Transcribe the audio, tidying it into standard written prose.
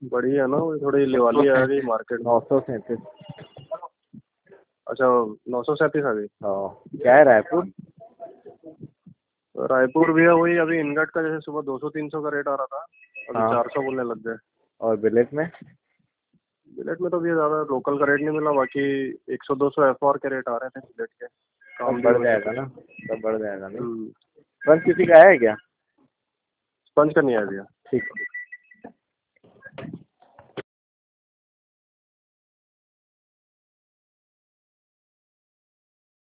बढ़िया ना, वो थोड़ी लिवाली आ गई मार्केट में। 937। अच्छा, 937 आ गई। हाँ, क्या है रायपुर? रायपुर भी है वही, अभी इनगट का जैसे सुबह 200-300 का रेट आ रहा था, अभी हाँ। 400 बोलने लग गए। और बिलेट में? बिलेट में तो अभी ज़्यादा लोकल का रेट नहीं मिला, बाकी 100-200 एफआर के रेट आ रहे थे बिलेट के। काम सब भी बढ़ वैसे जाएगा कुछ। ना, सब बढ़ जाएगा नहीं। हम्म। फ्रंट किसी का है क्या? स्पंज का नहीं है भैया। ठीक।